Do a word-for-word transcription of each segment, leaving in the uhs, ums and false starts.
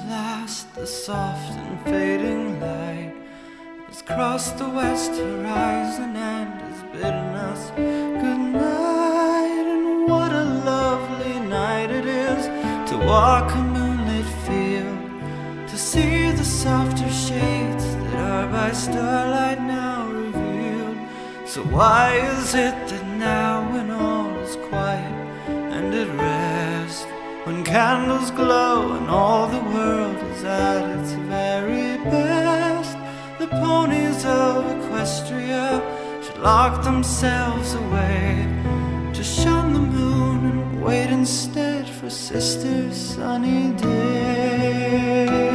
last, the soft and fading light has crossed the west horizon and has bidden us good night. And what a lovely night it is to walk a moonlit field, to see the softer shades that are by starlight now revealed. So why is it that now when all is quiet and at rest, when candles glow and all the world is at its very best, the ponies of Equestria should lock themselves away to shun the moon and wait instead for Sister Sunny Day?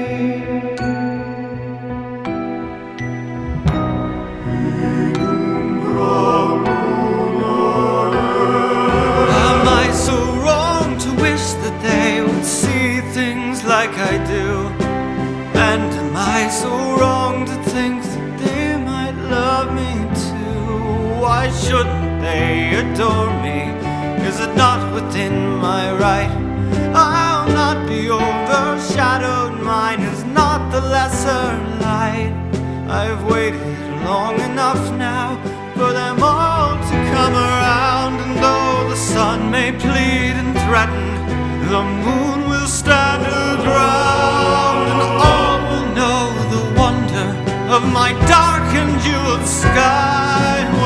Like I do, and am I so wrong to think that they might love me too? Why shouldn't they adore me? Is it not within my right? I'll not be overshadowed, mine is not the lesser light. I've waited long enough now for them all to come around, and though the sun may plead and threaten, the moon will stand her ground, and all will know the wonder of my dark and jeweled sky.